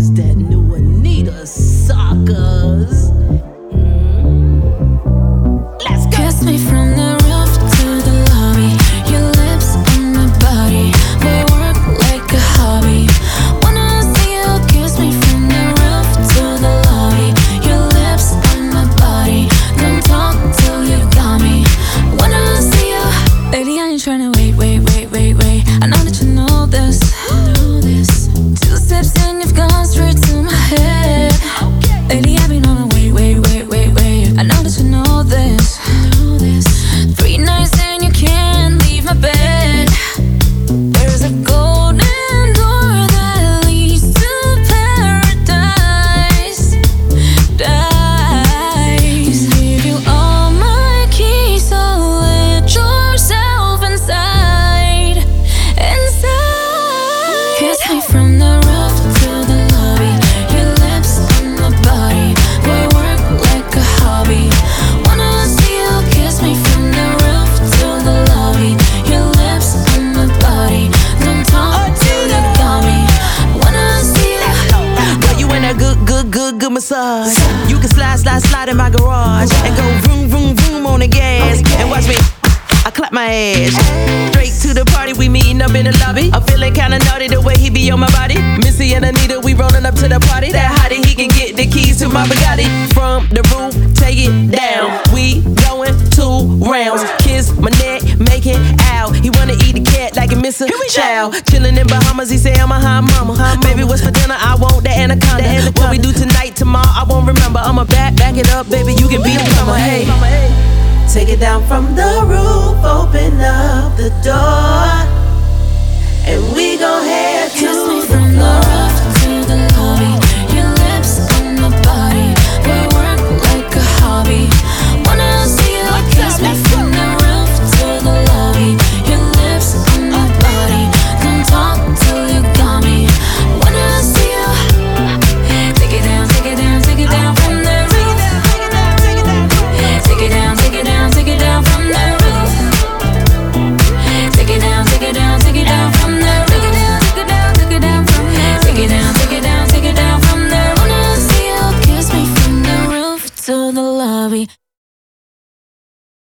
is that new Anita suckers. Let's go. Kiss me from the roof to the lobby. Your lips on my body. We work like a hobby. Wanna see you kiss me from the roof to the lobby. Your lips on my body. Don't talk till you got me. Wanna see you. Baby, I ain't tryna wait. I know that you know this. Two steps in, you've gone straight to my head. Baby, I've been on a wait. I know that you know this. 3 nights and you can't leave my bed. There's a golden door that leads to paradise. Give you all my keys, so let yourself inside. Kiss me from the roof to the lobby. Your lips on my body. We work like a hobby. Wanna see you kiss me from the roof to the lobby. Your lips on my body. Don't talk till you got me. Wanna see you. Girl, you in a good massage. You can slide in my garage and go vroom on the gas and watch me. I clap my ass. Straight to the party, we meeting up in the lobby. I'm feeling kinda naughty the way he be on my body. Missy and Anita, we rolling up to the party. That hottie, he can get the keys to my Bugatti. From the roof, take it down. We going 2 rounds. Kiss my neck, make it out. He wanna eat the cat like a Mr. Chow. Chillin' in Bahamas, he say I'm a hot mama. Baby, what's for dinner? I want the anaconda. What we do tonight, tomorrow, I won't remember. I'ma back it up, baby, you can be the plumber. Hey. Take it down from the roof, open up the door, and we gon' head to Kiss me from